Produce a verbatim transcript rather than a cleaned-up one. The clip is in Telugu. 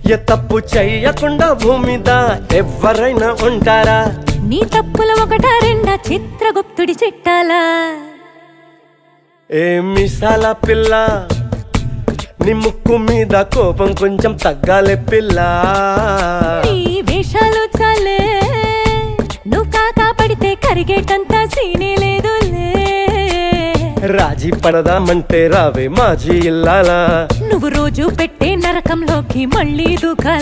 ఏ తప్పు చెయ్యకుండా భూమిద ఎవరైనా ఉంటారా? నీ తప్పుల ఒకట రెండా చిత్రగుప్తుడి చిట్టాలా? ఏ మిసాల పిల్ల నీ ముక్కు మీద కోపం కొంచెం తగ్గాలే పిల్ల. నీ వేషాలు చాలే, నువ్వు కాకా పడితే కరిగేటంత సీనే లేదులే. రాజీ పడదామంటే రావే మాజీ ఇల్లాలా. నువ్వు రోజు పెట్టే నరకంలోకి మళ్ళీ దూకాల.